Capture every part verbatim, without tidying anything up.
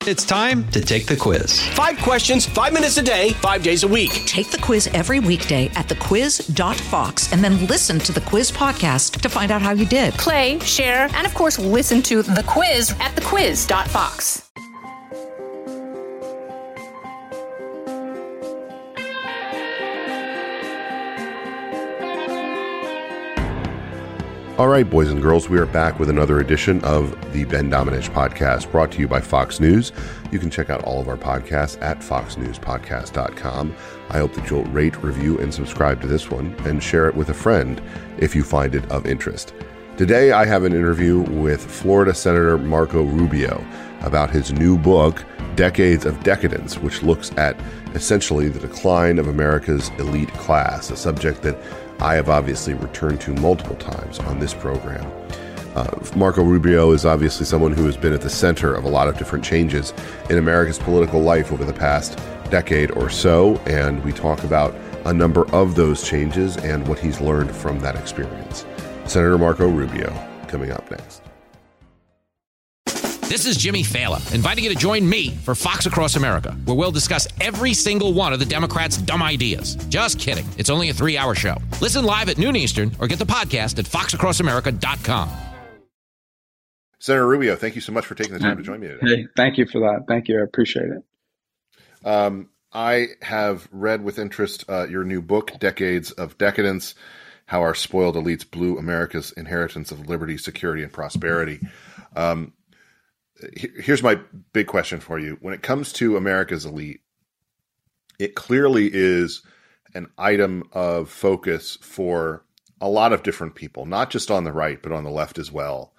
It's time to take the quiz. Five questions, five minutes a day, five days a week. Take the quiz every weekday at the quiz dot fox and then listen to the quiz podcast to find out how you did. Play, share, and of course, listen to the quiz at the quiz dot fox. All right, boys and girls, we are back with another edition of the Ben Domenech Podcast, brought to you by Fox News. You can check out all of our podcasts at fox news podcast dot com. I hope that you'll rate, review, and subscribe to this one, and share it with a friend if you find it of interest. Today, I have an interview with Florida Senator Marco Rubio about his new book, Decades of Decadence, which looks at essentially the decline of America's elite class, a subject that I have obviously returned to multiple times on this program. Uh, Marco Rubio is obviously someone who has been at the center of a lot of different changes in America's political life over the past decade or so, and we talk about a number of those changes and what he's learned from that experience. Senator Marco Rubio, coming up next. This is Jimmy Fallon, inviting you to join me for Fox Across America, where we'll discuss every single one of the Democrats' dumb ideas. Just kidding. It's only a three-hour show. Listen live at noon Eastern or get the podcast at fox across america dot com. Senator Rubio, thank you so much for taking the time to join me today. Hey, thank you for that. Thank you. I appreciate it. Um, I have read with interest uh, your new book, Decades of Decadence, How Our Spoiled Elites Blew America's Inheritance of Liberty, Security, and Prosperity. Um, Here's my big question for you. When it comes to America's elite, it clearly is an item of focus for a lot of different people, not just on the right, but on the left as well,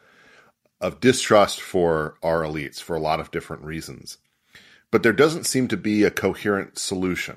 of distrust for our elites for a lot of different reasons. But there doesn't seem to be a coherent solution.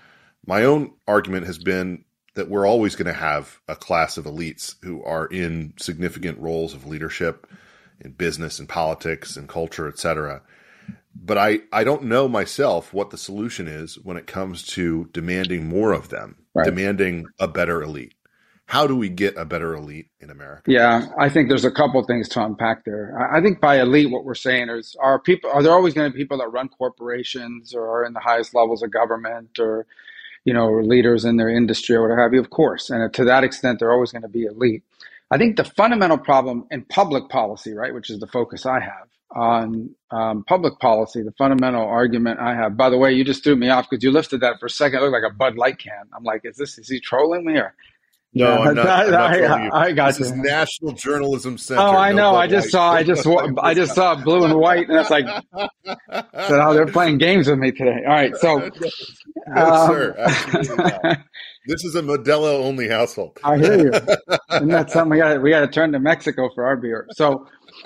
My own argument has been that we're always going to have a class of elites who are in significant roles of leadership in business and politics and culture, et cetera. But I, I don't know myself what the solution is when it comes to demanding more of them, right. demanding a better elite. How do we get a better elite in America? Yeah, I think there's a couple things to unpack there. I think by elite, what we're saying is, are people, are there always going to be people that run corporations or are in the highest levels of government or, you know, leaders in their industry or what have you? Of course. And to that extent, they're always going to be elite. I think the fundamental problem in public policy, right, which is the focus I have on um, public policy, the fundamental argument I have, by the way, you just threw me off because you lifted that for a second. It looked like a Bud Light can. I'm like, is this, is he trolling me or? No, yeah, I'm not. I'm not I, trolling you. I, I got this you. is National Journalism Center. Oh, I no know. Bud I just Light. saw, I just, I just saw blue and white and it's like, said, oh, they're playing games with me today. All right. So, no, um, sir. Absolutely not. This is a Modelo only household. I hear you. Isn't that something? We got we got to turn to Mexico for our beer. So,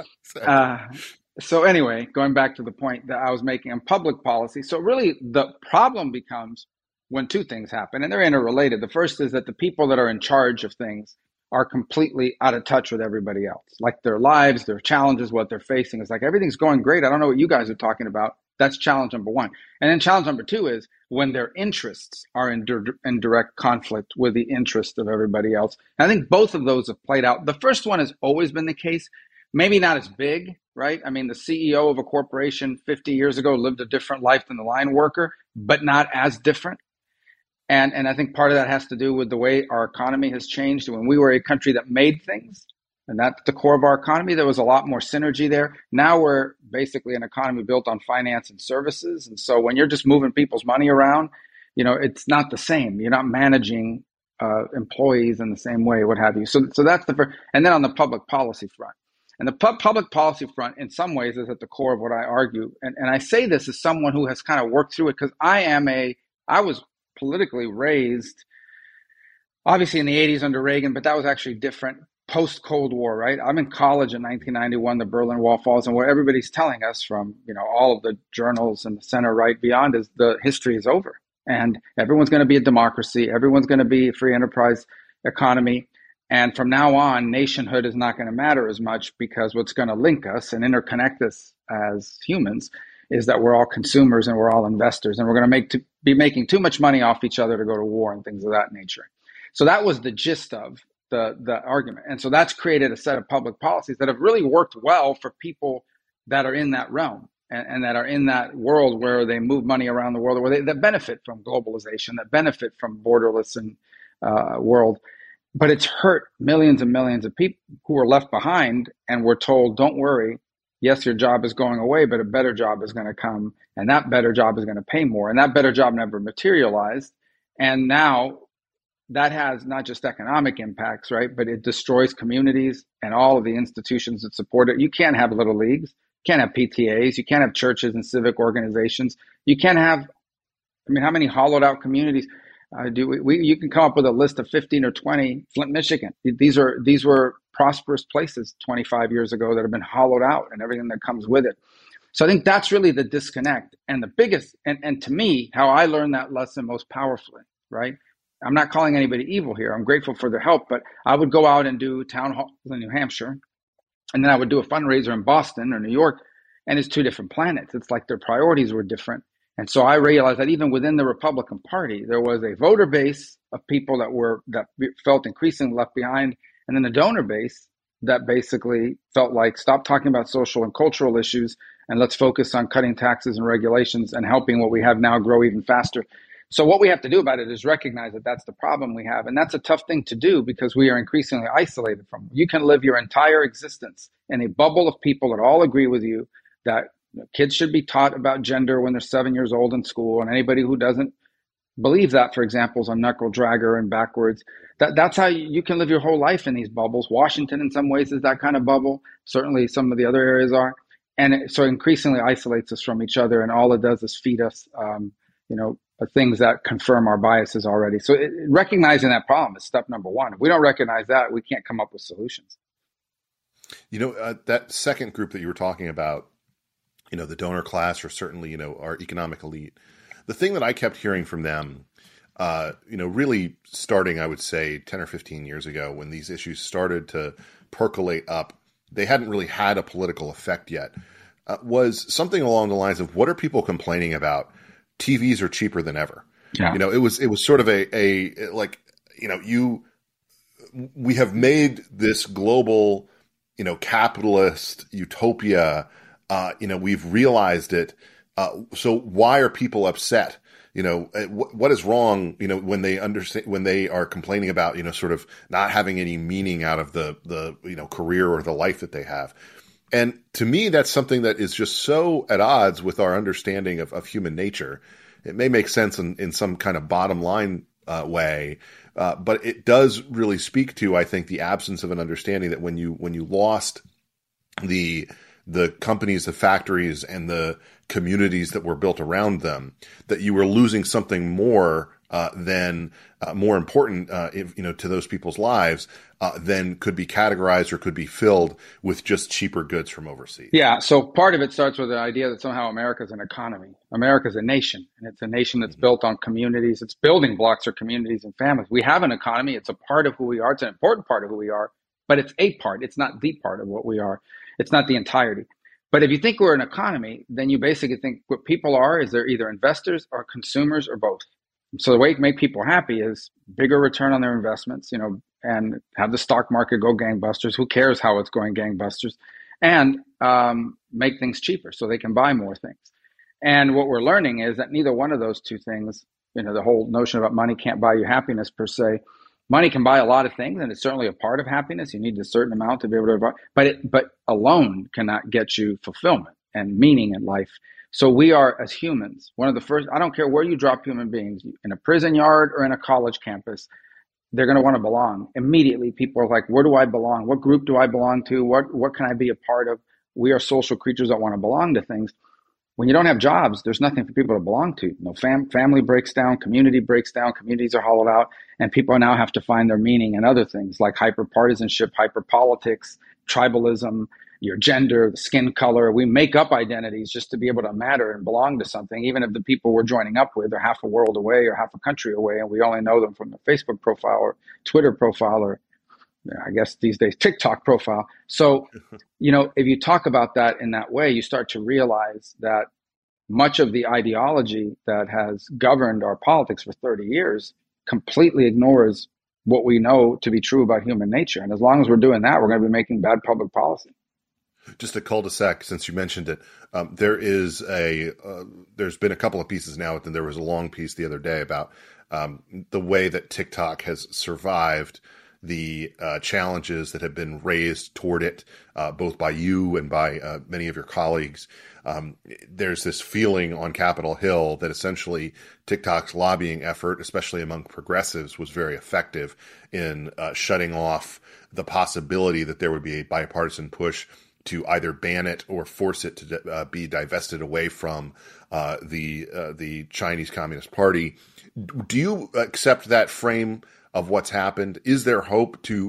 uh, so anyway, going back to the point that I was making on public policy. So really the problem becomes when two things happen, and they're interrelated. The first is that the people that are in charge of things are completely out of touch with everybody else. Like their lives, their challenges, what they're facing. It's like everything's going great. I don't know what you guys are talking about. That's challenge number one. And then challenge number two is when their interests are in, di- in direct conflict with the interest of everybody else. And I think both of those have played out. The first one has always been the case, maybe not as big, right? I mean, the C E O of a corporation fifty years ago lived a different life than the line worker, but not as different. And, and I think part of that has to do with the way our economy has changed. When we were a country that made things, and that's the core of our economy, there was a lot more synergy there. Now we're basically an economy built on finance and services. And so when you're just moving people's money around, you know, it's not the same. You're not managing uh, employees in the same way, what have you. So, so that's the first. And then on the public policy front. And the pu- public policy front, in some ways, is at the core of what I argue. And, and I say this as someone who has kind of worked through it because I am a, I was politically raised, obviously in the eighties under Reagan, but that was actually different. Post-Cold War, right? I'm in college in nineteen ninety-one, the Berlin Wall falls, and what everybody's telling us from, you know, all of the journals and the center right beyond is the history is over. And everyone's going to be a democracy. Everyone's going to be a free enterprise economy. And from now on, nationhood is not going to matter as much because what's going to link us and interconnect us as humans is that we're all consumers and we're all investors. And we're going to make to be making too much money off each other to go to war and things of that nature. So that was the gist of the, the argument. And so that's created a set of public policies that have really worked well for people that are in that realm. and, and that are in that world where they move money around the world, where they that benefit from globalization, that benefit from borderless and uh, world. But it's hurt millions and millions of people who are left behind, and we're told, don't worry. Yes, your job is going away, but a better job is going to come, and that better job is going to pay more, and that better job never materialized. And now that has not just economic impacts, right, but it destroys communities and all of the institutions that support it. You can't have little leagues, you can't have P T As, you can't have churches and civic organizations. You can't have, I mean, how many hollowed out communities uh, do we, we, you can come up with a list of fifteen or twenty. Flint, Michigan. These are, these were prosperous places twenty-five years ago that have been hollowed out and everything that comes with it. So I think that's really the disconnect and the biggest, and, and to me, how I learned that lesson most powerfully, right? I'm not calling anybody evil here. I'm grateful for their help, but I would go out and do town halls in New Hampshire, and then I would do a fundraiser in Boston or New York, and it's two different planets. It's like their priorities were different. And so I realized that even within the Republican Party, there was a voter base of people that were that felt increasingly left behind, and then a donor base that basically felt like, stop talking about social and cultural issues, and let's focus on cutting taxes and regulations and helping what we have now grow even faster. So what we have to do about it is recognize that that's the problem we have. And that's a tough thing to do because we are increasingly isolated from it. You can live your entire existence in a bubble of people that all agree with you that kids should be taught about gender when they're seven years old in school. And anybody who doesn't believe that, for example, is a knuckle dragger and backwards. That, that's how you, you can live your whole life in these bubbles. Washington, in some ways, is that kind of bubble. Certainly some of the other areas are. And it, so increasingly isolates us from each other. And all it does is feed us, um, you know, things that confirm our biases already. So it, recognizing that problem is step number one. If we don't recognize that, we can't come up with solutions. You know, uh, that second group that you were talking about, you know, the donor class, or certainly, you know, our economic elite, the thing that I kept hearing from them, uh, you know, really starting, I would say, ten or fifteen years ago, when these issues started to percolate up, they hadn't really had a political effect yet, uh, was something along the lines of, what are people complaining about? T Vs are cheaper than ever. Yeah. You know, it was, it was sort of a, a, like, you know, you, we have made this global, you know, capitalist utopia. Uh, you know, we've realized it. Uh, so why are people upset? You know, what, what is wrong, you know, when they understand, when they are complaining about, you know, sort of not having any meaning out of the, the, you know, career or the life that they have. And to me, that's something that is just so at odds with our understanding of, of human nature. It may make sense in, in some kind of bottom line uh, way, uh, but it does really speak to, I think, the absence of an understanding that when you when you lost the the companies, the factories, and the communities that were built around them, that you were losing something more uh, than uh, more important, uh, if, you know, to those people's lives, uh, than could be categorized or could be filled with just cheaper goods from overseas. Yeah. So part of it starts with the idea that somehow America is an economy. America is a nation, and it's a nation that's mm-hmm. built on communities. Its building blocks are communities and families. We have an economy. It's a part of who we are. It's an important part of who we are, but it's a part. It's not the part of what we are. It's not the entirety. But if you think we're an economy, then you basically think what people are is they're either investors or consumers or both. So the way to make people happy is bigger return on their investments, you know, and have the stock market go gangbusters. Who cares how it's going gangbusters? And um, make things cheaper so they can buy more things. And what we're learning is that neither one of those two things, you know, the whole notion about money can't buy you happiness per se. Money can buy a lot of things, and it's certainly a part of happiness. You need a certain amount to be able to buy, but it, but alone cannot get you fulfillment and meaning in life. So we are, as humans, one of the first, I don't care where you drop human beings, in a prison yard or in a college campus, they're going to want to belong. Immediately, people are like, where do I belong? What group do I belong to? What what can I be a part of? We are social creatures that want to belong to things. When you don't have jobs, there's nothing for people to belong to. No fam- family breaks down, community breaks down, communities are hollowed out, and people now have to find their meaning in other things like hyper-partisanship, hyper-politics, tribalism, your gender, the skin color. We make up identities just to be able to matter and belong to something, even if the people we're joining up with are half a world away or half a country away, and we only know them from the Facebook profile or Twitter profile or, I guess these days, TikTok profile. So, you know, if you talk about that in that way, you start to realize that much of the ideology that has governed our politics for thirty years completely ignores what we know to be true about human nature. And as long as we're doing that, we're going to be making bad public policy. Just a cul-de-sac, since you mentioned it. Um, there is a uh, there's been a couple of pieces now, and there was a long piece the other day about um, the way that TikTok has survived the uh, challenges that have been raised toward it, uh, both by you and by uh, many of your colleagues. Um, there's this feeling on Capitol Hill that essentially TikTok's lobbying effort, especially among progressives, was very effective in uh, shutting off the possibility that there would be a bipartisan push to either ban it or force it to uh, be divested away from uh, the uh, the Chinese Communist Party. Do you accept that frame of what's happened? Is there hope to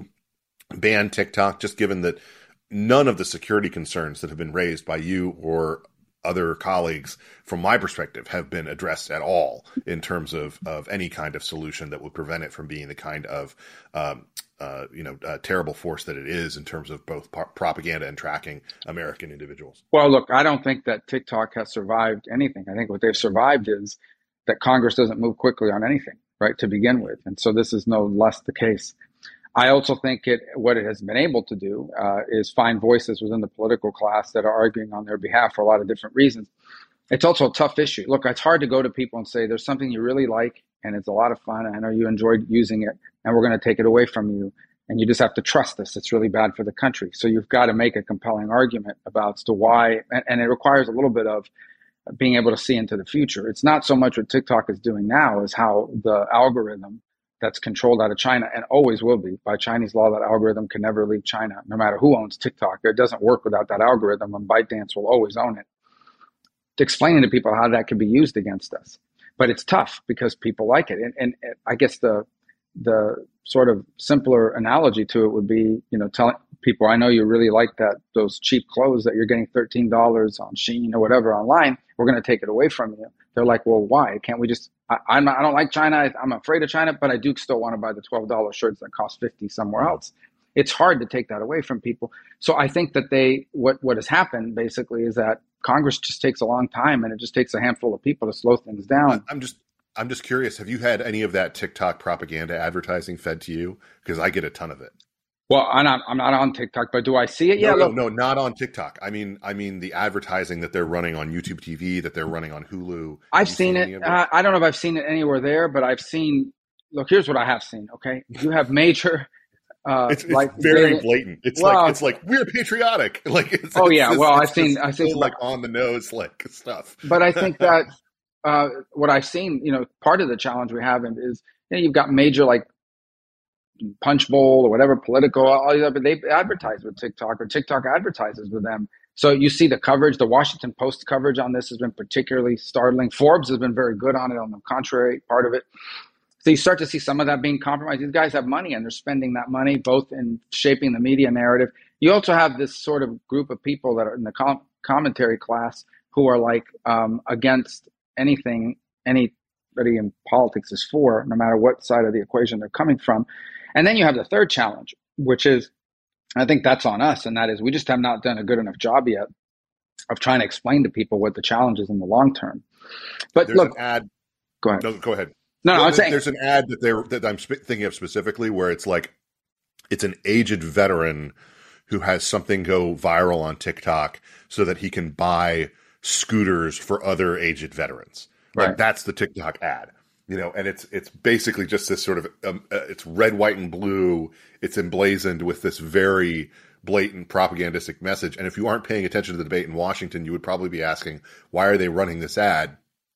ban TikTok, just given that none of the security concerns that have been raised by you or other colleagues, from my perspective, have been addressed at all in terms of, of any kind of solution that would prevent it from being the kind of um, uh, you know uh, terrible force that it is in terms of both pro- propaganda and tracking American individuals? Well, look, I don't think that TikTok has survived anything. I think what they've survived is that Congress doesn't move quickly on anything, right, to begin with. And so this is no less the case. I also think it what it has been able to do uh, is find voices within the political class that are arguing on their behalf for a lot of different reasons. It's also a tough issue. Look, it's hard to go to people and say there's something you really like and it's a lot of fun and I know you enjoyed using it and we're going to take it away from you and you just have to trust this. It's really bad for the country. So you've got to make a compelling argument about as to why, and, and it requires a little bit of being able to see into the future. It's not so much what TikTok is doing now as how the algorithm that's controlled out of China and always will be by Chinese law. That algorithm can never leave China, no matter who owns TikTok. It doesn't work without that algorithm, and ByteDance will always own it. Explaining to people how that can be used against us, but it's tough because people like it. And, and I guess the the sort of simpler analogy to it would be, you know, telling people, I know you really like that those cheap clothes that you're getting thirteen dollars on Shein or whatever online. We're going to take it away from you. They're like, well, why can't we just? I, I'm not, I don't like China. I, I'm afraid of China, but I do still want to buy the twelve dollars shirts that cost fifty somewhere else. It's hard to take that away from people. So I think that they what what has happened basically is that Congress just takes a long time, and it just takes a handful of people to slow things down. I'm just I'm just curious. Have you had any of that TikTok propaganda advertising fed to you? Because I get a ton of it. Well, I'm not, I'm not on TikTok, but do I see it? No, yeah, no, look. no, not on TikTok. I mean, I mean the advertising that they're running on YouTube T V, that they're running on Hulu. I've seen, seen it. Uh, I don't know if I've seen it anywhere there, but I've seen. Look, here's what I have seen. Okay, you have major. Uh, it's, it's like very they, blatant. It's well, like it's like we're patriotic. Like it's, oh it's, yeah, it's, well it's, I've seen. It's, I think like on the nose like stuff. But I think that uh, what I've seen, you know, part of the challenge we have is, you know, you've got major like. Punch Bowl or whatever, Politico, all these other, they advertise with TikTok or TikTok advertises with them. So you see the coverage, the Washington Post coverage on this has been particularly startling. Forbes has been very good on it, on the contrary part of it. So you start to see some of that being compromised. These guys have money and they're spending that money both in shaping the media narrative. You also have this sort of group of people that are in the com- commentary class who are like um, against anything anybody in politics is for, no matter what side of the equation they're coming from. And then you have the third challenge, which is, I think that's on us, and that is we just have not done a good enough job yet of trying to explain to people what the challenge is in the long term. But there's look, an ad. Go ahead. No, go ahead. No, no, well, I'm saying there's an ad that they're that I'm sp- thinking of specifically where it's like it's an aged veteran who has something go viral on TikTok so that he can buy scooters for other aged veterans. Like right. That's the TikTok ad. You know, and it's it's basically just this sort of um, uh, it's red, white, and blue. It's emblazoned with this very blatant propagandistic message. And if you aren't paying attention to the debate in Washington, you would probably be asking, why are they running this ad?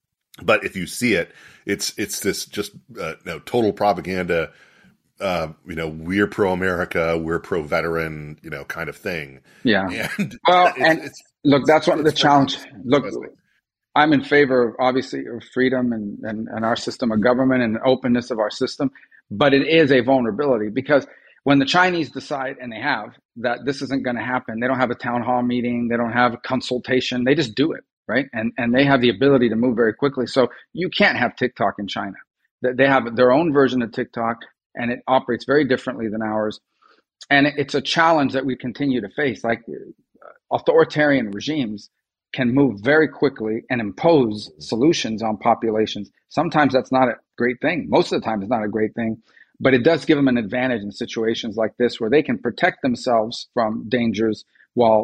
But if you see it, it's it's this just uh, you know, total propaganda. Uh, you know, we're pro-America, we're pro-veteran, you know, kind of thing. Yeah. And well, it's, and it's, look, that's one of the challenge. Look. Interesting. I'm in favor of obviously of freedom and, and, and our system of government and openness of our system, but it is a vulnerability because when the Chinese decide, and they have, that this isn't going to happen, they don't have a town hall meeting, they don't have a consultation, they just do it, right? And and they have the ability to move very quickly. So you can't have TikTok in China. They have their own version of TikTok, and it operates very differently than ours. And it's a challenge that we continue to face. Like authoritarian regimes can move very quickly and impose solutions on populations. Sometimes that's not a great thing. Most of the time it's not a great thing, but it does give them an advantage in situations like this where they can protect themselves from dangers while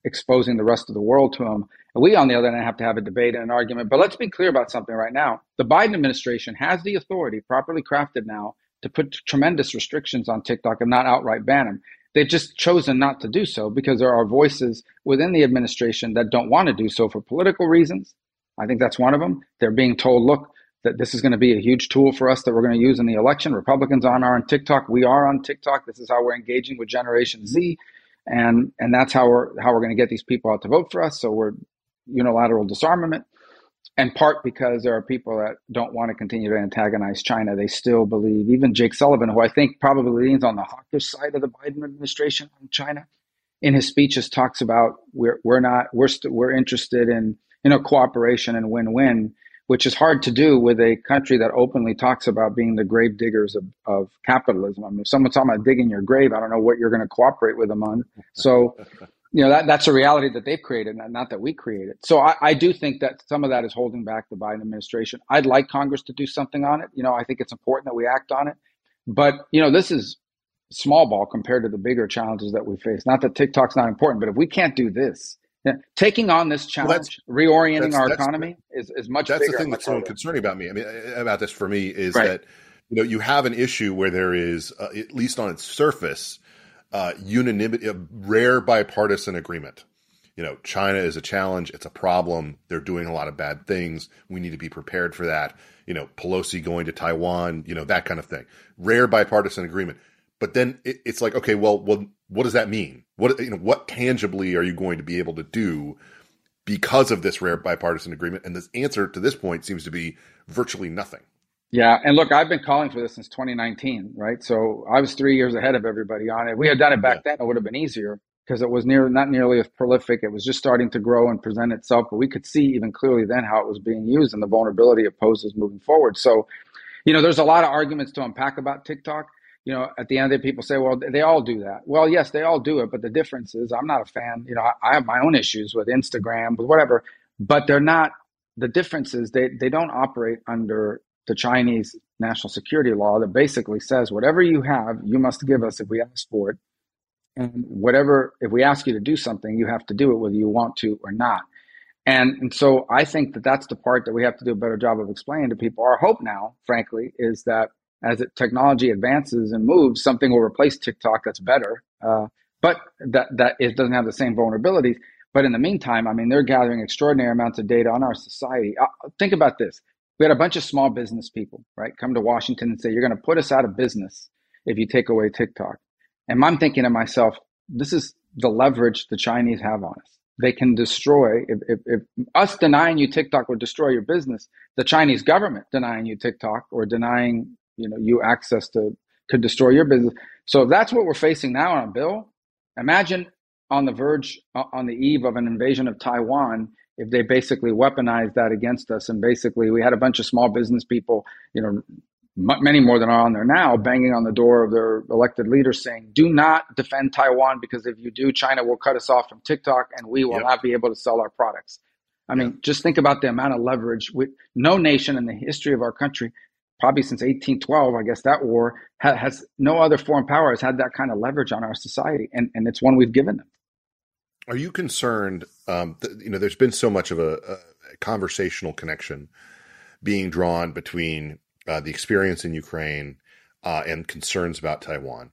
exposing the rest of the world to them. And we, on the other hand, have to have a debate and an argument. But let's be clear about something right now. The Biden administration has the authority, properly crafted now, to put tremendous restrictions on TikTok and not outright ban them. They've just chosen not to do so because there are voices within the administration that don't want to do so for political reasons. I think that's one of them. They're being told, look, that this is going to be a huge tool for us that we're going to use in the election. Republicans aren't on TikTok. We are on TikTok. This is how we're engaging with Generation Z. And and that's how we're how we're going to get these people out to vote for us. So we're unilateral disarmament. And part because there are people that don't want to continue to antagonize China. They still believe, even Jake Sullivan, who I think probably leans on the hawkish side of the Biden administration on China, in his speeches talks about we're we're not we're st- we're interested in you know cooperation and win-win, which is hard to do with a country that openly talks about being the grave diggers of, of capitalism. I mean, if someone's talking about digging your grave, I don't know what you're going to cooperate with them on. So, you know, that that's a reality that they've created, not that we created. So I, I do think that some of that is holding back the Biden administration. I'd like Congress to do something on it. You know, I think it's important that we act on it. But, you know, this is small ball compared to the bigger challenges that we face. Not that TikTok's not important, but if we can't do this, yeah. Taking on this challenge, well, reorienting that's, our that's, economy is, is much that's bigger. That's the thing that's so concerning about me. I mean, about this for me is right. that, you know, you have an issue where there is, uh, at least on its surface, uh, unanimity, a rare bipartisan agreement. You know, China is a challenge. It's a problem. They're doing a lot of bad things. We need to be prepared for that. You know, Pelosi going to Taiwan, you know, that kind of thing. Rare bipartisan agreement. But then it, it's like, okay, well, well, what does that mean? What you know, what tangibly are you going to be able to do because of this rare bipartisan agreement? And this answer to this point seems to be virtually nothing. Yeah, and look, I've been calling for this since twenty nineteen, right? So I was three years ahead of everybody on it. If we had done it back yeah. then, it would have been easier because it was near not nearly as prolific. It was just starting to grow and present itself, but we could see even clearly then how it was being used and the vulnerability it poses moving forward. So, you know, there's a lot of arguments to unpack about TikTok. You know, at the end of the day, people say, well, they all do that. Well, yes, they all do it. But the difference is I'm not a fan. You know, I, I have my own issues with Instagram, with whatever, but they're not. The difference is they, they don't operate under the Chinese national security law that basically says whatever you have, you must give us if we ask for it. And whatever, if we ask you to do something, you have to do it whether you want to or not. And, and so I think that that's the part that we have to do a better job of explaining to people. Our hope now, frankly, is that as it, technology advances and moves, something will replace TikTok that's better, uh, but that, that it doesn't have the same vulnerabilities. But in the meantime, I mean, they're gathering extraordinary amounts of data on our society. Uh, think about this. We had a bunch of small business people, right, come to Washington and say, you're going to put us out of business if you take away TikTok. And I'm thinking to myself, this is the leverage the Chinese have on us. They can destroy, if, if, if us denying you TikTok would destroy your business, the Chinese government denying you TikTok or denying you know, you access to could destroy your business. So if that's what we're facing now on a bill, imagine on the verge, on the eve of an invasion of Taiwan, if they basically weaponized that against us. And basically we had a bunch of small business people, you know, m- many more than are on there now, banging on the door of their elected leaders saying, do not defend Taiwan, because if you do, China will cut us off from TikTok and we will yep. not be able to sell our products. I mean, just think about the amount of leverage. With no nation in the history of our country, probably since eighteen twelve, I guess that war ha- has no other foreign power has had that kind of leverage on our society, and, and it's one we've given them. Are you concerned? Um, th- you know, there's been so much of a, a conversational connection being drawn between uh, the experience in Ukraine uh, and concerns about Taiwan.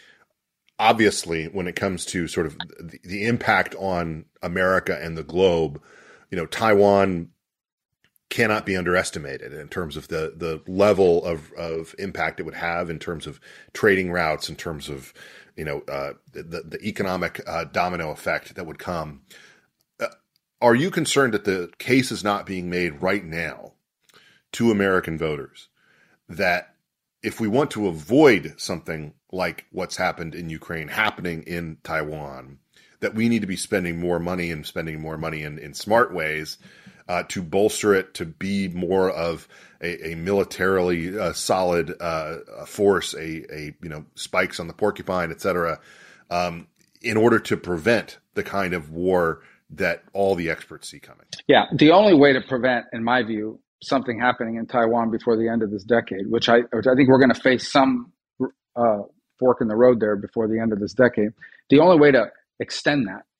Obviously, when it comes to sort of the, the impact on America and the globe, you know, Taiwan cannot be underestimated in terms of the, the level of, of impact it would have in terms of trading routes, in terms of, you know, uh, the, the economic uh, domino effect that would come. Uh, are you concerned that the case is not being made right now to American voters that if we want to avoid something like what's happened in Ukraine happening in Taiwan, that we need to be spending more money and spending more money in, in smart ways Uh, to bolster it, to be more of a, a militarily uh, solid uh, force, a, a you know spikes on the porcupine, et cetera, um, in order to prevent the kind of war that all the experts see coming. Yeah, the only way to prevent, in my view, something happening in Taiwan before the end of this decade, which I, which I think we're going to face some uh, fork in the road there before the end of this decade. The only way to extend that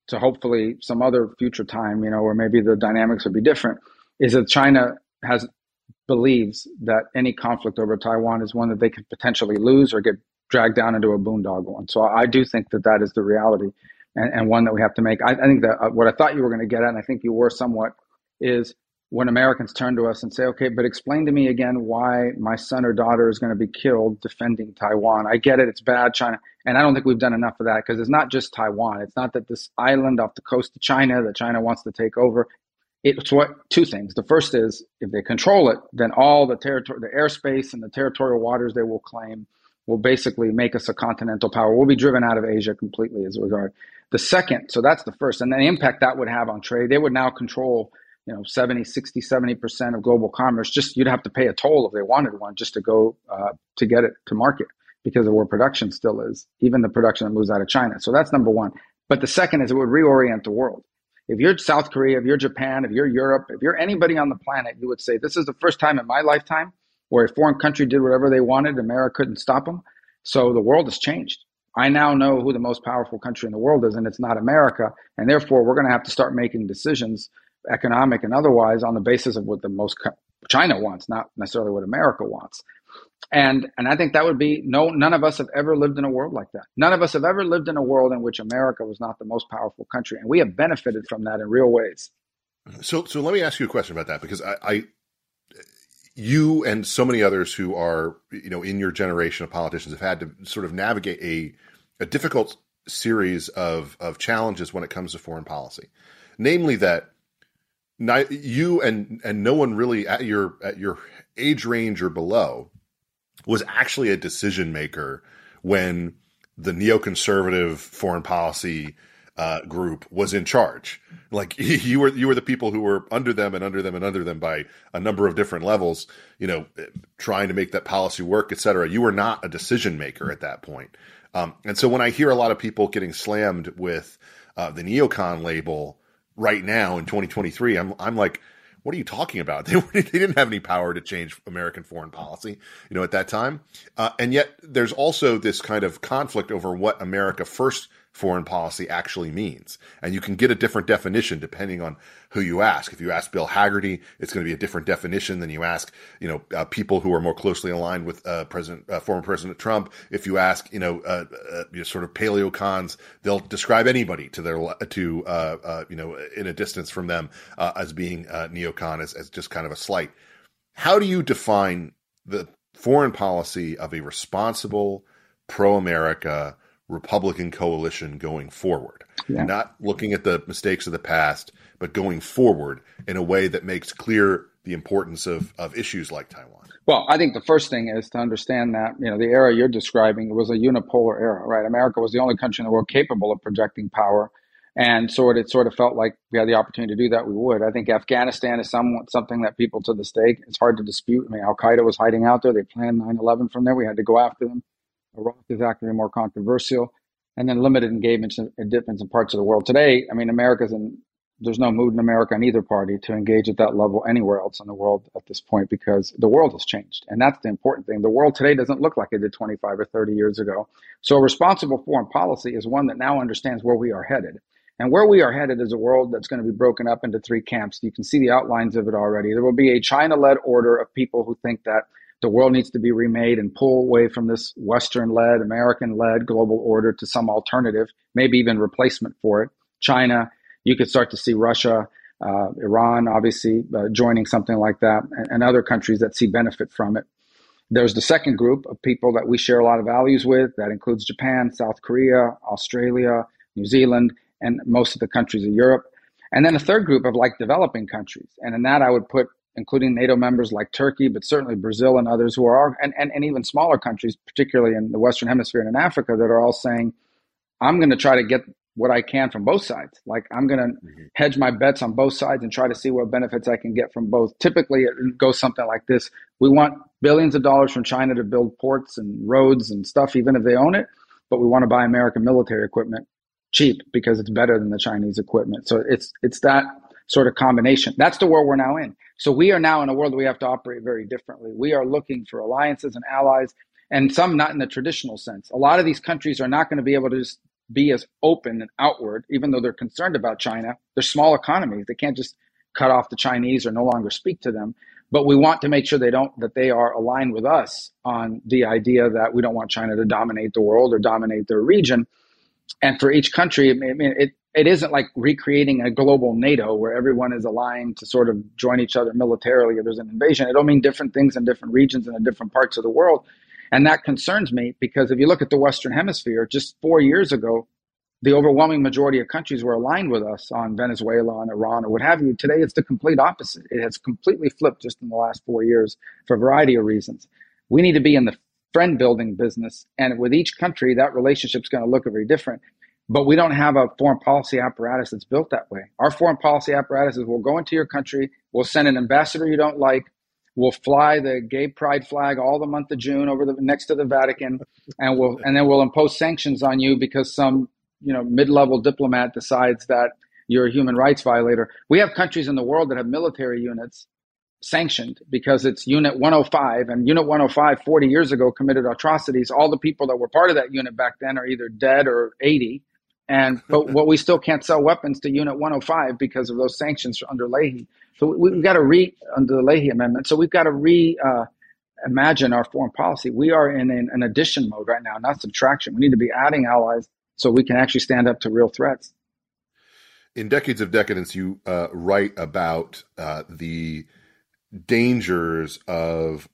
to hopefully some other future time, you know, where maybe the dynamics would be different, is that China has believes that any conflict over Taiwan is one that they could potentially lose or get dragged down into a boondoggle one. So I do think that that is the reality, and, and one that we have to make. I, I think that uh, what I thought you were going to get at, and I think you were somewhat, is when Americans turn to us and say, okay, but explain to me again why my son or daughter is going to be killed defending Taiwan. I get it, it's bad, China. And I don't think we've done enough of that, because it's not just Taiwan. It's not that this island off the coast of China that China wants to take over. It's what two things. The first is, if they control it, then all the territory, the airspace and the territorial waters they will claim will basically make us a continental power. We'll be driven out of Asia completely as a regard. The second, so that's the first, and the impact that would have on trade. They would now control, you know, seventy, sixty, seventy percent of global commerce. Just, you'd have to pay a toll if they wanted one just to go uh, to get it to market, because of where production still is, even the production that moves out of China. So that's number one. But the second is, it would reorient the world. If you're South Korea, if you're Japan, if you're Europe, if you're anybody on the planet, you would say, this is the first time in my lifetime where a foreign country did whatever they wanted, America couldn't stop them. So the world has changed. I now know who the most powerful country in the world is, and it's not America. And therefore, we're going to have to start making decisions, economic and otherwise, on the basis of what the most China wants, not necessarily what America wants. And and I think that would be, no, none of us have ever lived in a world like that. None of us have ever lived in a world in which America was not the most powerful country. And we have benefited from that in real ways. So so let me ask you a question about that, because I, I you and so many others who are, you know, in your generation of politicians have had to sort of navigate a a difficult series of of challenges when it comes to foreign policy. Namely that not, you and and no one really at your at your age range or below was actually a decision maker when the neoconservative foreign policy uh, group was in charge. Like you were, you were the people who were under them and under them and under them by a number of different levels, you know, trying to make that policy work, et cetera. You were not a decision maker at that point. Um, and so when I hear a lot of people getting slammed with uh, the neocon label right now in twenty twenty-three, I'm, I'm like, what are you talking about? They, they didn't have any power to change American foreign policy, you know, at that time. Uh, and yet there's also this kind of conflict over what America First foreign policy actually means. And you can get a different definition depending on who you ask. If you ask Bill Hagerty, it's going to be a different definition than you ask, you know, uh, people who are more closely aligned with uh, President, uh, former President Trump. If you ask, you know, uh, uh, you know, sort of paleocons, they'll describe anybody to their, to, uh, uh, you know, in a distance from them uh, as being uh, neocon, as, as just kind of a slight. How do you define the foreign policy of a responsible, pro-America Republican coalition going forward? Yeah. Not looking at the mistakes of the past, but going forward in a way that makes clear the importance of, of issues like Taiwan. Well, I think the first thing is to understand that, you know, the era you're describing was a unipolar era, right? America was the only country in the world capable of projecting power. And sort of, it sort of felt like we had the opportunity to do that, we would. I think Afghanistan is somewhat something that people to this day, it's hard to dispute. I mean, Al-Qaeda was hiding out there. They planned nine eleven from there. We had to go after them. Iraq is actually more controversial, and then limited engagements in, in different parts of the world. Today, I mean, America's in, there's no mood in America in either party to engage at that level anywhere else in the world at this point, because the world has changed. And that's the important thing. The world today doesn't look like it did twenty-five or thirty years ago. So a responsible foreign policy is one that now understands where we are headed. And where we are headed is a world that's going to be broken up into three camps. You can see the outlines of it already. There will be a China-led order of people who think that the world needs to be remade and pull away from this Western-led, American-led global order to some alternative, maybe even replacement for it. China, you could start to see Russia, uh, Iran, obviously, uh, joining something like that, and, and other countries that see benefit from it. There's the second group of people that we share a lot of values with. That includes Japan, South Korea, Australia, New Zealand, and most of the countries of Europe. And then a third group of like developing countries. And in that I would put including NATO members like Turkey, but certainly Brazil and others who are, and, and, and even smaller countries, particularly in the Western Hemisphere and in Africa, that are all saying, I'm going to try to get what I can from both sides. Like I'm going to mm-hmm. hedge my bets on both sides and try to see what benefits I can get from both. Typically, it goes something like this. We want billions of dollars from China to build ports and roads and stuff, even if they own it, but we want to buy American military equipment cheap because it's better than the Chinese equipment. So it's it's that sort of combination. That's the world we're now in. So we are now in a world that we have to operate very differently. We are looking for alliances and allies, and some not in the traditional sense. A lot of these countries are not going to be able to just be as open and outward, even though they're concerned about China. They're small economies. They can't just cut off the Chinese or no longer speak to them. But we want to make sure they don't, that they are aligned with us on the idea that we don't want China to dominate the world or dominate their region. And for each country, I mean, it, it isn't like recreating a global NATO where everyone is aligned to sort of join each other militarily if there's an invasion. It'll mean different things in different regions and in different parts of the world. And that concerns me because if you look at the Western Hemisphere, just four years ago, the overwhelming majority of countries were aligned with us on Venezuela, on Iran, or what have you. Today, it's the complete opposite. It has completely flipped just in the last four years for a variety of reasons. We need to be in the friend building business. And with each country, that relationship is going to look very different. But we don't have a foreign policy apparatus that's built that way. Our foreign policy apparatus is we'll go into your country, we'll send an ambassador you don't like, we'll fly the gay pride flag all the month of June over the next to the Vatican, and we'll and then we'll impose sanctions on you because some you know, mid-level diplomat decides that you're a human rights violator. We have countries in the world that have military units sanctioned because it's Unit one oh five, and Unit one oh five forty years ago committed atrocities. All the people that were part of that unit back then are either dead or eighty. And but what we still can't sell weapons to Unit one oh five because of those sanctions under Leahy. So we, we've got to re under the Leahy Amendment. So we've got to re uh, imagine our foreign policy. We are in an, an addition mode right now, not subtraction. We need to be adding allies so we can actually stand up to real threats. In Decades of Decadence, you uh, write about uh, the dangers of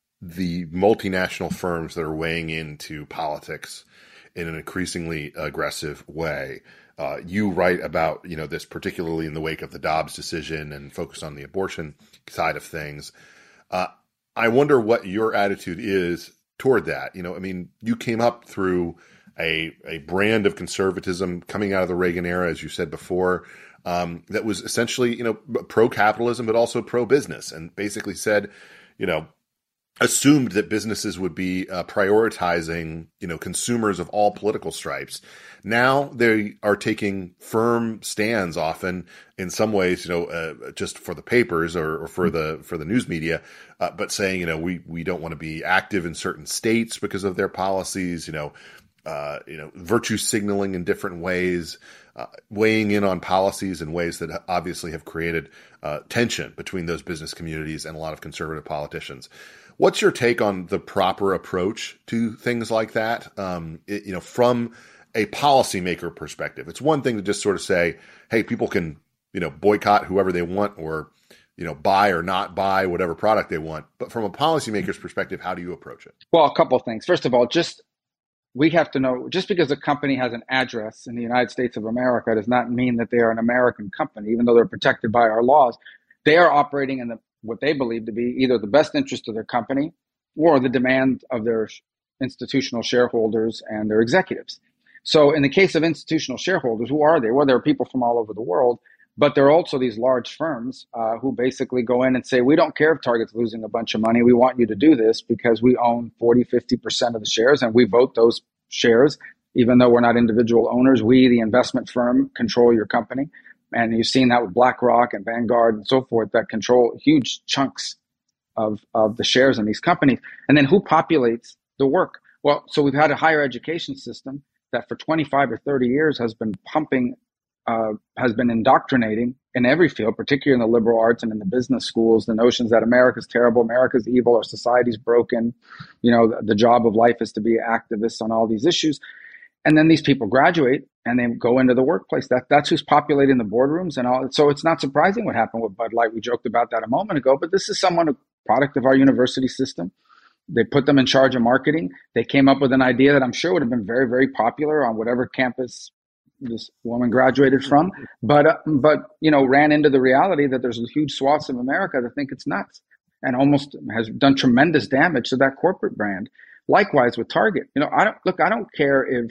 the multinational firms that are weighing into politics in an increasingly aggressive way. Uh, you write about, you know, this particularly in the wake of the Dobbs decision and focus on the abortion side of things. Uh, I wonder what your attitude is toward that. You know, I mean, you came up through a a brand of conservatism coming out of the Reagan era, as you said before, um, that was essentially, you know, pro-capitalism, but also pro-business, and basically said, you know, assumed that businesses would be uh, prioritizing, you know, consumers of all political stripes. Now they are taking firm stands, often in some ways, you know, uh, just for the papers or, or for the for the news media, uh, but saying, you know, we we don't want to be active in certain states because of their policies, you know. Uh, you know, virtue signaling in different ways, uh, weighing in on policies in ways that obviously have created uh, tension between those business communities and a lot of conservative politicians. What's your take on the proper approach to things like that? Um, it, you know, from a policymaker perspective, it's one thing to just sort of say, hey, people can, you know, boycott whoever they want or, you know, buy or not buy whatever product they want. But from a policymaker's perspective, how do you approach it? Well, a couple of things. First of all, just we have to know, just because a company has an address in the United States of America does not mean that they are an American company, even though they're protected by our laws. They are operating in the, what they believe to be either the best interest of their company or the demand of their institutional shareholders and their executives. So in the case of institutional shareholders, who are they? Well, there are people from all over the world, but there are also these large firms uh, who basically go in and say, we don't care if Target's losing a bunch of money. We want you to do this because we own forty, fifty percent of the shares and we vote those shares. Even though we're not individual owners, we, the investment firm, control your company. And you've seen that with BlackRock and Vanguard and so forth that control huge chunks of, of the shares in these companies. And then who populates the work? Well, so we've had a higher education system that for twenty-five or thirty years has been pumping Uh, has been indoctrinating in every field, particularly in the liberal arts and in the business schools, the notions that America's terrible, America's evil, our society's broken, you know, the, the job of life is to be activists on all these issues. And then these people graduate and they go into the workplace. That That's who's populating the boardrooms and all. So it's not surprising what happened with Bud Light. We joked about that a moment ago, but this is someone, a product of our university system. They put them in charge of marketing. They came up with an idea that I'm sure would have been very, very popular on whatever campus this woman graduated from, but, uh, but, you know, ran into the reality that there's huge swaths of America that think it's nuts and almost has done tremendous damage to that corporate brand. Likewise with Target, you know, I don't look, I don't care if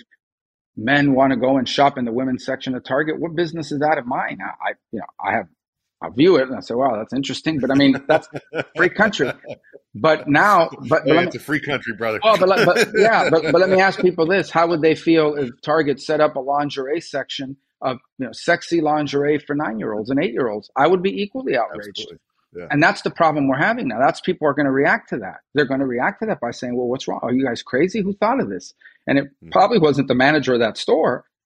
men want to go and shop in the women's section of Target. What business is that of mine? I, I you know, I have, I view it and I say, wow, that's interesting. But I mean, that's free country. But now, but, hey, but it's me, a free country, brother. Oh, but, but yeah, but, but let me ask people this: how would they feel if Target set up a lingerie section of, you know, sexy lingerie for nine-year-olds and eight-year-olds? I would be equally outraged. Yeah. And that's the problem we're having now. That's people are going to react to that. They're going to react to that by saying, well, what's wrong? Are you guys crazy? Who thought of this? And it mm-hmm. probably wasn't the manager of that store.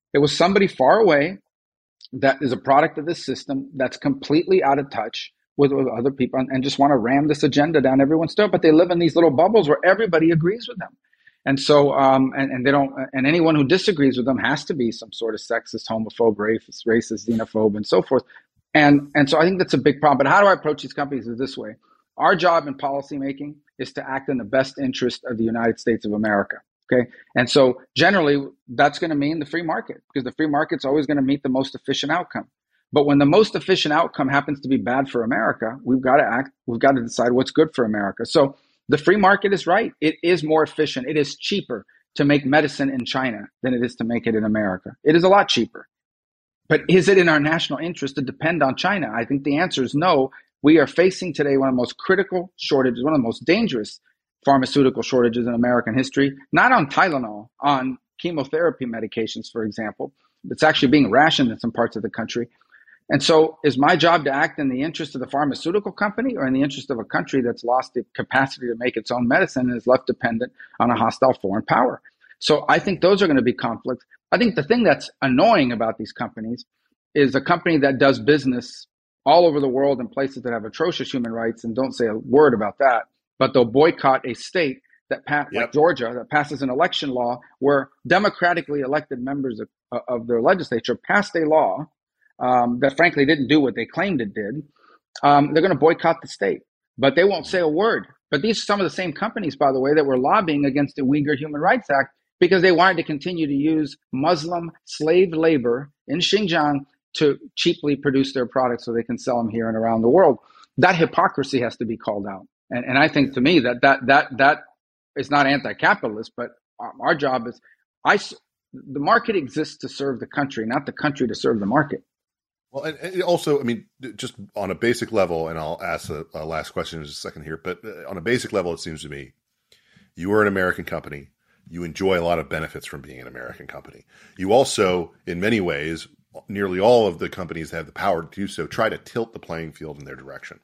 It was somebody far away that is a product of this system that's completely out of touch with, with other people and, and just want to ram this agenda down everyone's throat. But they live in these little bubbles where everybody agrees with them. And so, um, and, and they don't, and anyone who disagrees with them has to be some sort of sexist, homophobe, racist, racist, xenophobe, and so forth. And, and so I think that's a big problem. But how do I approach these companies is this way. Our job in policymaking is to act in the best interest of the United States of America. Okay. And so generally that's going to mean the free market, because the free market's always going to meet the most efficient outcome. But when the most efficient outcome happens to be bad for America, we've got to act, we've got to decide what's good for America. So the free market is right. It is more efficient. It is cheaper to make medicine in China than it is to make it in America. It is a lot cheaper. But is it in our national interest to depend on China? I think the answer is no. We are facing today one of the most critical shortages, one of the most dangerous pharmaceutical shortages in American history, not on Tylenol, on chemotherapy medications, for example. It's actually being rationed in some parts of the country. And so is my job to act in the interest of the pharmaceutical company or in the interest of a country that's lost the capacity to make its own medicine and is left dependent on a hostile foreign power? So I think those are going to be conflicts. I think the thing that's annoying about these companies is a company that does business all over the world in places that have atrocious human rights and don't say a word about that, but they'll boycott a state that pass, yep. like Georgia, that passes an election law where democratically elected members of, of their legislature passed a law um, that frankly didn't do what they claimed it did. Um, they're going to boycott the state, but they won't say a word. But these are some of the same companies, by the way, that were lobbying against the Uyghur Human Rights Act because they wanted to continue to use Muslim slave labor in Xinjiang to cheaply produce their products so they can sell them here and around the world. That hypocrisy has to be called out. And, and I think to me that that that that is not anti-capitalist, but our job is, I, the market exists to serve the country, not the country to serve the market. Well, and, and also, I mean, just on a basic level, and I'll ask a, a last question in just a second here, but on a basic level, it seems to me, you are an American company. You enjoy a lot of benefits from being an American company. You also, in many ways, nearly all of the companies that have the power to do so try to tilt the playing field in their direction.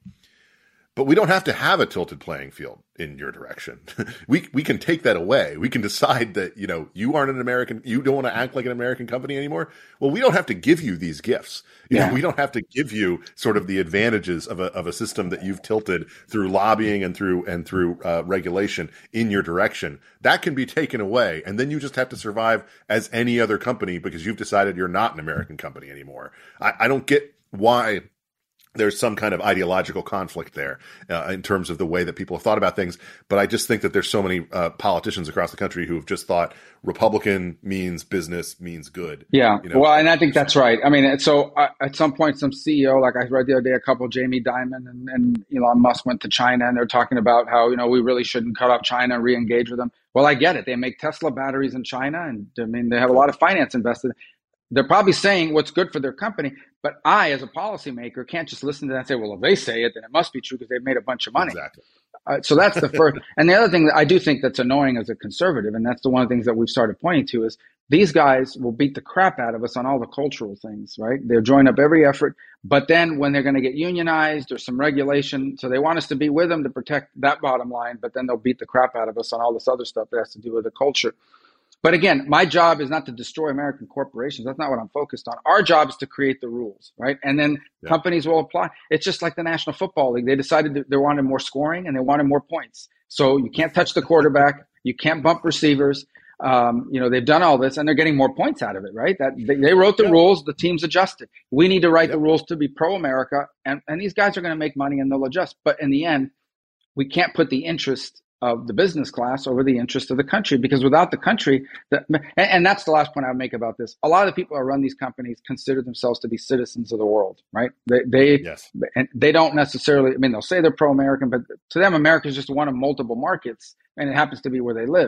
But we don't have to have a tilted playing field in your direction. we we can take that away. We can decide that, you know, you aren't an American, you don't want to act like an American company anymore. Well, we don't have to give you these gifts. You yeah. know, we don't have to give you sort of the advantages of a of a system that you've tilted through lobbying and through and through uh, regulation in your direction. That can be taken away, and then you just have to survive as any other company because you've decided you're not an American company anymore. I, I don't get why there's some kind of ideological conflict there uh, in terms of the way that people have thought about things. But I just think that there's so many uh, politicians across the country who have just thought Republican means business means good. Yeah. You know? Well, and I think that's right. I mean, so uh, at some point, some C E O, like I read the other day, a couple, Jamie Dimon and, and Elon Musk went to China and they're talking about how, you know, we really shouldn't cut off China and re-engage with them. Well, I get it. They make Tesla batteries in China and I mean, they have a lot of finance invested. They're probably saying what's good for their company, but I, as a policymaker, can't just listen to that and say, well, if they say it, then it must be true because they've made a bunch of money. Exactly. Uh, so that's the first. And the other thing that I do think that's annoying as a conservative, and that's the one of the things that we've started pointing to, is these guys will beat the crap out of us on all the cultural things, right? They'll join up every effort, but then when they're going to get unionized or some regulation, so they want us to be with them to protect that bottom line, but then they'll beat the crap out of us on all this other stuff that has to do with the culture. But again, my job is not to destroy American corporations. That's not what I'm focused on. Our job is to create the rules, right? And then yeah. companies will apply. It's just like the National Football League. They decided that they wanted more scoring and they wanted more points. So you can't touch the quarterback. You can't bump receivers. Um, you know, they've done all this and they're getting more points out of it, right? That they, they wrote the yeah. rules. The teams adjusted. We need to write yeah. the rules to be pro-America. And, and these guys are going to make money and they'll adjust. But in the end, we can't put the interest of the business class over the interest of the country, because without the country, the, and, and that's the last point I would make about this. A lot of the people who run these companies consider themselves to be citizens of the world, right? They, they, yes. and they don't necessarily, I mean, they'll say they're pro-American, but to them, America is just one of multiple markets, and it happens to be where they live.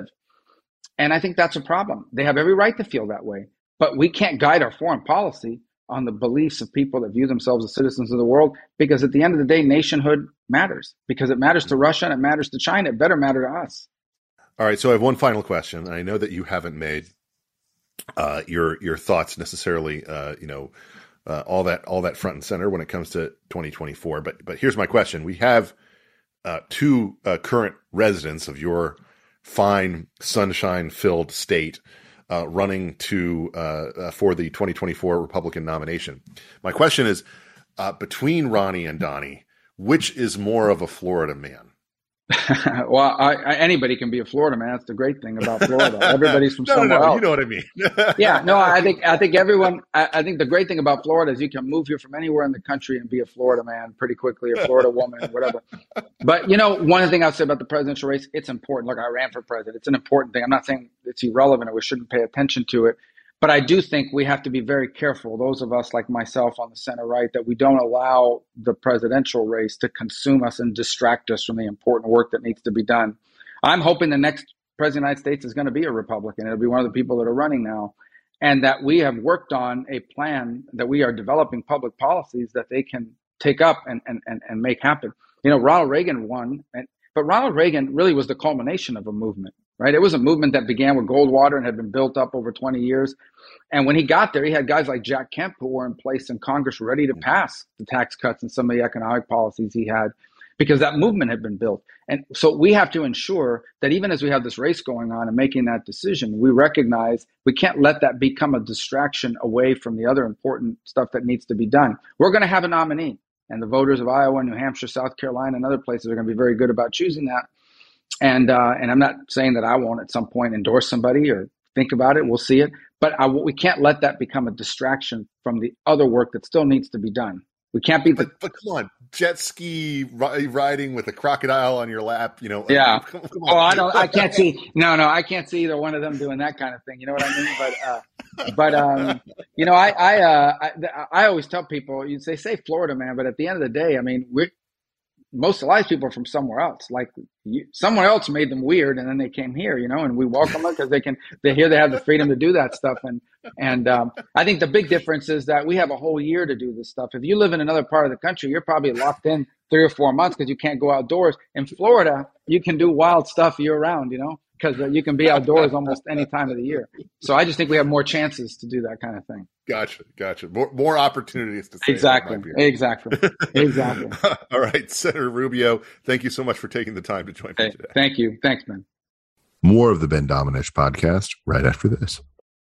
And I think that's a problem. They have every right to feel that way, but we can't guide our foreign policy on the beliefs of people that view themselves as citizens of the world, because at the end of the day, nationhood matters, because it matters to Russia and it matters to China. It better matter to us. All right. So I have one final question. And I know that you haven't made uh, your your thoughts necessarily, uh, you know, uh, all that all that front and center when it comes to twenty twenty-four. But but here's my question. We have uh, two uh, current residents of your fine, sunshine-filled state uh, running to uh, uh, for the twenty twenty-four Republican nomination. My question is, uh, between Ronnie and Donnie, which is more of a Florida man? Well, I, I, anybody can be a Florida man. That's the great thing about Florida. Everybody's from no, somewhere no, no, else. You know what I mean? Yeah, no, I think I think everyone. I, I think the great thing about Florida is you can move here from anywhere in the country and be a Florida man pretty quickly, a Florida woman, whatever. But you know, one thing I'll say about the presidential race, it's important. Look, I ran for president. It's an important thing. I'm not saying it's irrelevant or we shouldn't pay attention to it. But I do think we have to be very careful, those of us like myself on the center right, that we don't allow the presidential race to consume us and distract us from the important work that needs to be done. I'm hoping the next president of the United States is going to be a Republican. It'll be one of the people that are running now. And that we have worked on a plan, that we are developing public policies that they can take up and, and, and, and make happen. You know, Ronald Reagan won, and, but Ronald Reagan really was the culmination of a movement. Right. It was a movement that began with Goldwater and had been built up over twenty years. And when he got there, he had guys like Jack Kemp who were in place in Congress ready to pass the tax cuts and some of the economic policies he had, because that movement had been built. And so we have to ensure that even as we have this race going on and making that decision, we recognize we can't let that become a distraction away from the other important stuff that needs to be done. We're going to have a nominee, and the voters of Iowa, New Hampshire, South Carolina, and other places are going to be very good about choosing that. And uh, and I'm not saying that I won't at some point endorse somebody or think about it. We'll see it. But I, we can't let that become a distraction from the other work that still needs to be done. We can't be the. But, but come on, jet ski riding with a crocodile on your lap, you know. Yeah. Come, come on, oh, I dude. don't. I can't see. No, no, I can't see either one of them doing that kind of thing. You know what I mean? But, uh, but um, you know, I, I, uh, I, I always tell people, you say, say Florida, man, but at the end of the day, I mean, we're. Most of life people are from somewhere else. Like you, someone else made them weird, and then they came here, you know, and we welcome them because they can. They here they have the freedom to do that stuff, and and um, I think the big difference is that we have a whole year to do this stuff. If you live in another part of the country, you're probably locked in three or four months because you can't go outdoors. In Florida, you can do wild stuff year round, you know, because you can be outdoors almost any time of the year. So I just think we have more chances to do that kind of thing. Gotcha, gotcha. More, more opportunities to say exactly, exactly, exactly. All right, Senator Rubio, thank you so much for taking the time to join me today. Thank you, thanks, Ben. More of the Ben Domenech podcast right after this.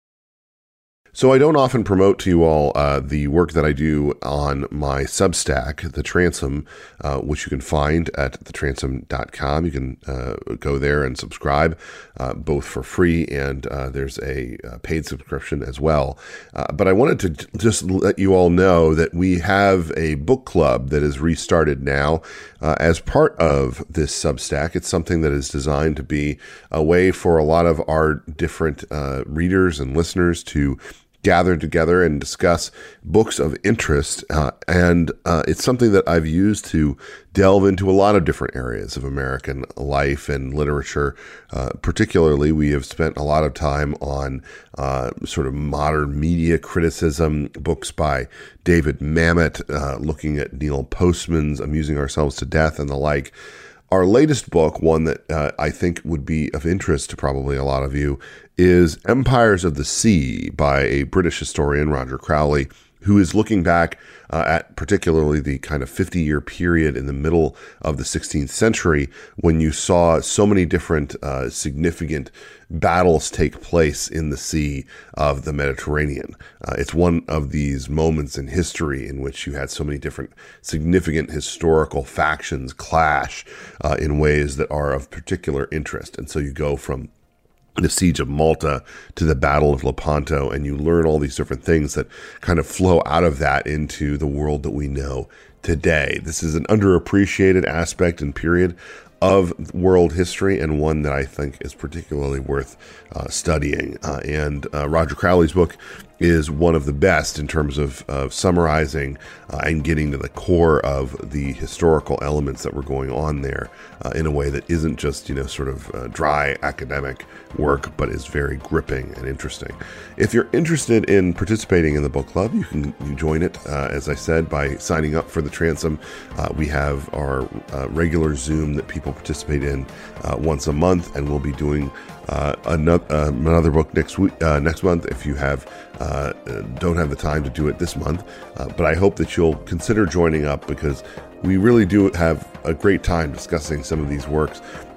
So I don't often promote to you all uh, the work that I do on my Substack, The Transom, uh, which you can find at the transom dot com. You can uh, go there and subscribe, uh, both for free and uh, there's a, a paid subscription as well. Uh, but I wanted to just let you all know that we have a book club that is restarted now uh, as part of this Substack. It's something that is designed to be a way for a lot of our different uh, readers and listeners to gather together and discuss books of interest. Uh, and uh, it's something that I've used to delve into a lot of different areas of American life and literature. Uh, particularly, we have spent a lot of time on uh, sort of modern media criticism, books by David Mamet, uh, looking at Neil Postman's Amusing Ourselves to Death and the like. Our latest book, one that uh, I think would be of interest to probably a lot of you, is Empires of the Sea by a British historian, Roger Crowley, who is looking back uh, at particularly the kind of fifty-year period in the middle of the sixteenth century when you saw so many different uh, significant battles take place in the sea of the Mediterranean. Uh, it's one of these moments in history in which you had so many different significant historical factions clash uh, in ways that are of particular interest. And so you go from the Siege of Malta to the Battle of Lepanto, and you learn all these different things that kind of flow out of that into the world that we know today. This is an underappreciated aspect and period of world history, and one that I think is particularly worth uh, studying. Uh, and uh, Roger Crowley's book is one of the best in terms of, of summarizing uh, and getting to the core of the historical elements that were going on there uh, in a way that isn't just, you know, sort of uh, dry academic work, but is very gripping and interesting. If you're interested in participating in the book club, you can you join it, uh, as I said, by signing up for the Transom. Uh, we have our uh, regular Zoom that people participate in uh, once a month, and we'll be doing uh, another, uh, another book next week, uh, next month if you have uh, don't have the time to do it this month. Uh, but I hope that you'll consider joining up, because we really do have a great time discussing some of these works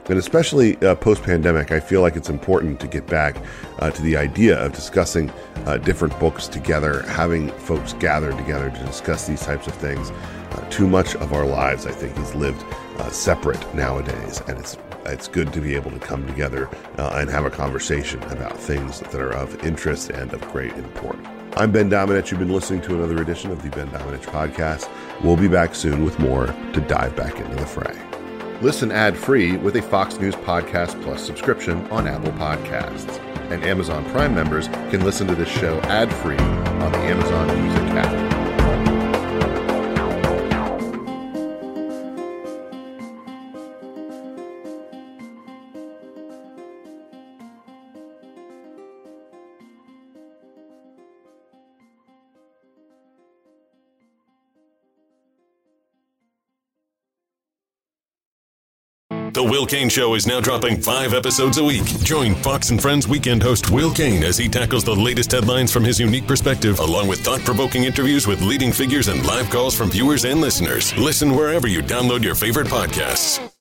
And especially uh, post-pandemic, I feel like it's important to get back uh, to the idea of discussing uh, different books together, having folks gather together to discuss these types of things. Uh, too much of our lives, I think, is lived uh, separate nowadays, and it's it's good to be able to come together uh, and have a conversation about things that are of interest and of great importance. I'm Ben Domenech. You've been listening to another edition of the Ben Domenech Podcast. We'll be back soon with more to dive back into the fray. Listen ad-free with a Fox News Podcast Plus subscription on Apple Podcasts. And Amazon Prime members can listen to this show ad-free on the Amazon Music app. The Will Cain Show is now dropping five episodes a week. Join Fox and Friends weekend host Will Cain as he tackles the latest headlines from his unique perspective, along with thought-provoking interviews with leading figures and live calls from viewers and listeners. Listen wherever you download your favorite podcasts.